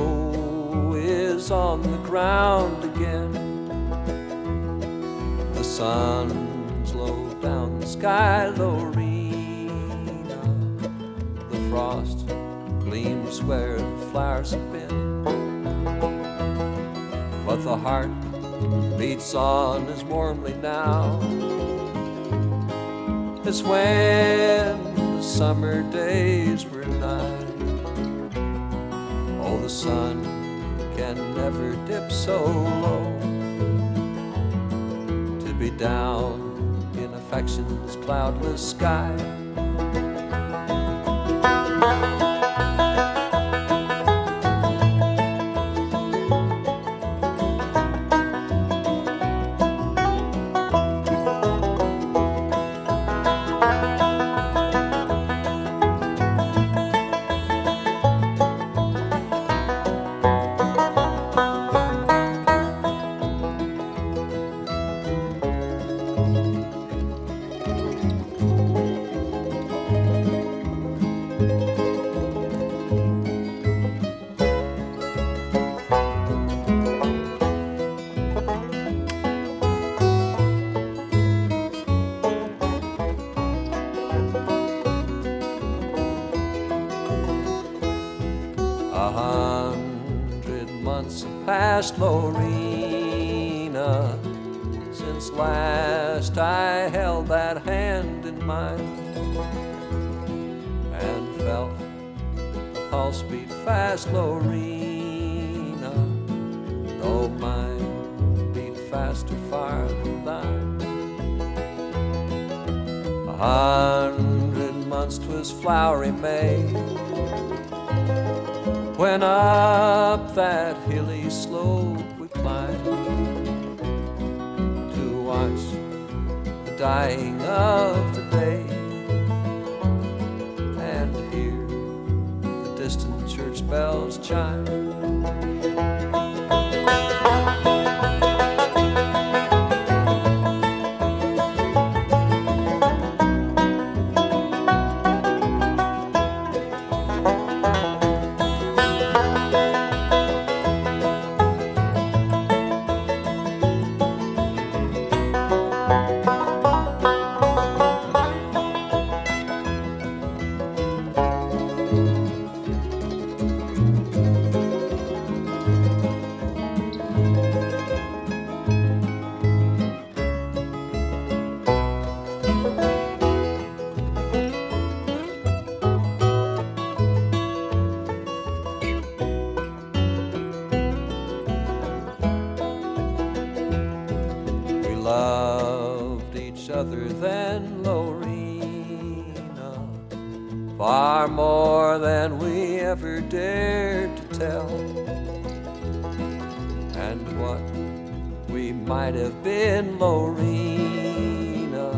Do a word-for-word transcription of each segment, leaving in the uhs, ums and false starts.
snow is on the ground again. The sun's low down the sky, Lorena. The frost gleams where the flowers have been, but the heart beats on as warmly now as when the summer days were nigh. Oh, the sun can never dip so low to be down in affection's cloudless sky. A hundred months have passed, Lorena, since last I held that hand in mine and felt the pulse beat fast, Lorena, though mine beat faster far than thine. A hundred months 'twas flowery May, when up that hilly slope we climbed to watch the dying of the day and hear the distant church bells chime. Loved each other then, Lorena, far more than we ever dared to tell. And what we might have been, Lorena,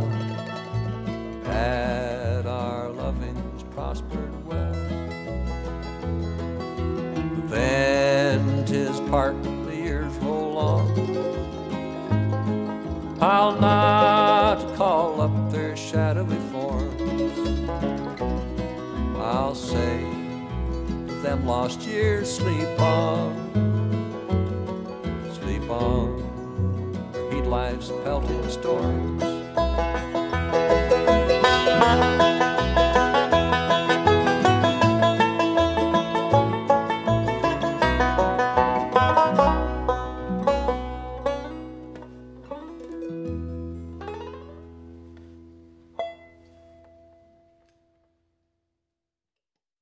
had our lovings prospered well. But then 'tis part the years roll on, I'll not call up their shadowy forms. I'll say to them lost years, sleep on, sleep on, or heed life's pelting storms.